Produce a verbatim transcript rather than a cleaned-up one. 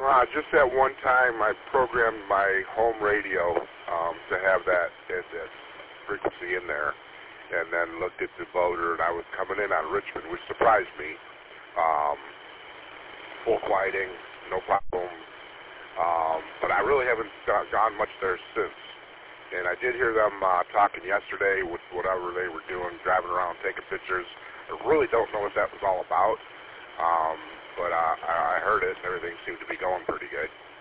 Uh, just that one time I programmed my home radio um, to have that, that, that frequency in there, and then looked at the motor, and I was coming in on Richmond, which surprised me. Um, full quieting, no problem. Um, but I really haven't got, gone much there since. And I did hear them uh, talking yesterday with whatever they were doing, driving around, taking pictures. I really don't know what that was all about. Um, but uh, I heard it, and everything seemed to be going pretty good.